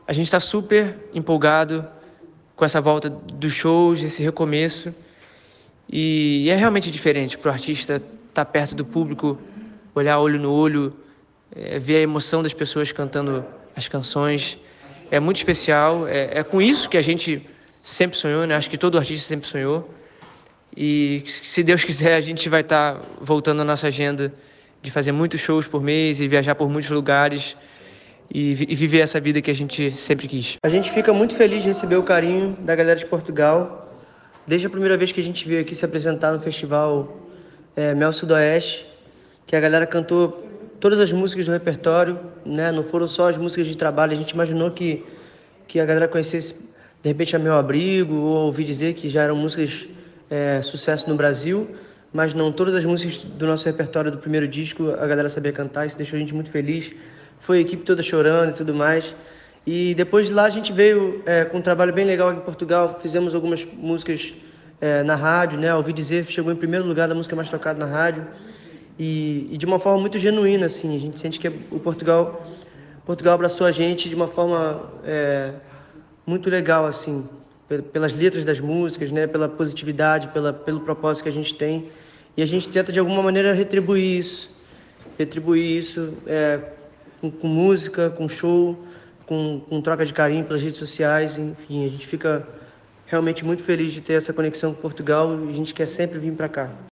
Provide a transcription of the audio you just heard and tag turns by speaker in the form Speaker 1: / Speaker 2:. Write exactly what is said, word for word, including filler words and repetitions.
Speaker 1: A gente está super empolgado com essa volta dos shows, esse recomeço. E é realmente diferente para o artista estar perto do público, olhar olho no olho, é, ver a emoção das pessoas cantando as canções. É muito especial. É, é com isso que a gente sempre sonhou, né? Acho que todo artista sempre sonhou. E se Deus quiser, a gente vai estar voltando à nossa agenda de fazer muitos shows por mês e viajar por muitos lugares e, vi- e viver essa vida que a gente sempre quis. A gente fica muito feliz de receber o carinho da galera de Portugal. Desde a primeira vez que a gente veio aqui se apresentar no festival é, Mel Sudoeste, que a galera cantou todas as músicas do repertório, né? Não foram só as músicas de trabalho. A gente imaginou que, que a galera conhecesse, de repente, a Meu Abrigo, ou ouvi dizer que já eram músicas é, sucesso no Brasil, mas não todas as músicas do nosso repertório do primeiro disco a galera sabia cantar. Isso deixou a gente muito feliz. Foi a equipe toda chorando e tudo mais. E depois de lá a gente veio é, com um trabalho bem legal aqui em Portugal. Fizemos algumas músicas é, na rádio, né? Ouvi dizer, chegou em primeiro lugar da música mais tocada na rádio. E, e de uma forma muito genuína, assim. A gente sente que o Portugal, Portugal abraçou a gente de uma forma é, muito legal, assim. Pelas letras das músicas, né? Pela positividade, pela, pelo propósito que a gente tem. E a gente tenta, de alguma maneira, retribuir isso. Retribuir isso é, com, com música, com show, com, com troca de carinho pelas redes sociais. Enfim, a gente fica realmente muito feliz de ter essa conexão com Portugal e a gente quer sempre vir para cá.